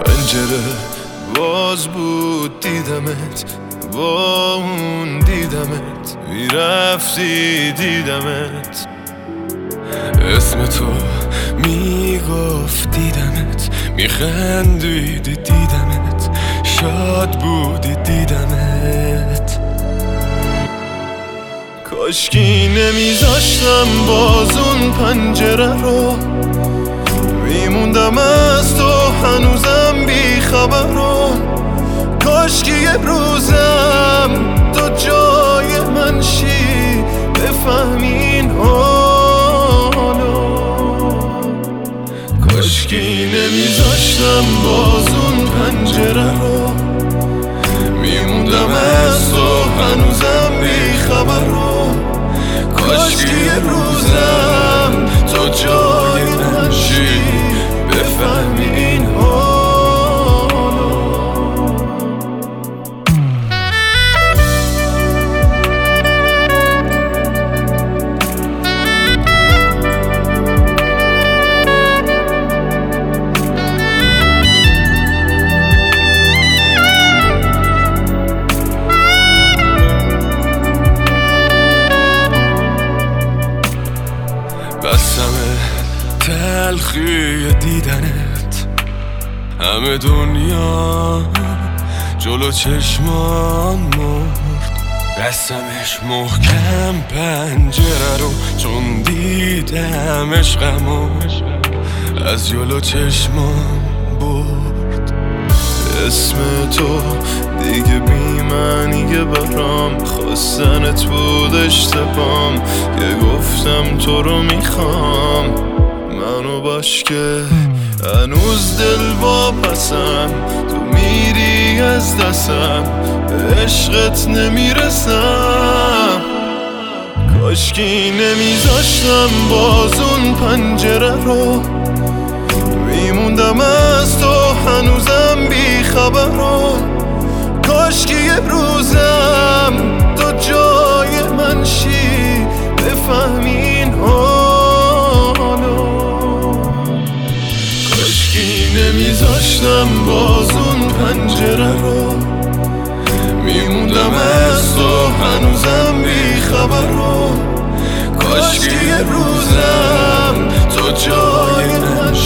پنجره باز بود دیدمت، با اون دیدمت میرفتی دیدمت، اسم تو میگفت دیدمت، میخندیدی دیدمت، شاد بودی دیدمت. کاشکی نمیذاشتم باز اون پنجره رو، میموندم از تو هنوزم بی خبر رو. کاشکی یه روزم تو جای من شی، بفهمین حالو. کاشکی نمیذاشتم باز اون پنجره رو، میموندم از تو هنوزم بی خبر رو. کاشکی یه روزم تو جای من شی، بفهمی این حالو. بسمه تلخی دیدنت، همه دنیا جلو چشمان مرد. بستمش محکم پنجره رو، چون دیدم عشقمو از جلو چشمان برد. اسم تو دیگه بی معنیه برام، خواستنت بود اشتبام که گفتم تو رو میخوام. منو باش که هنوز دل واپسم، تو میری از دستم، به عشقت نمیرسم. کاشکی نمیذاشتم باز اون پنجره رو، میموندم از تو هنوزم بی خبر رو. کاشکی یه روزم تو جای من شی، بفهمین حالو. کاشکی نمیذاشتم باز اون پنجره رو، میموندم از تو هنوزم بی خبر رو. کاشکی یه روزم تو جای من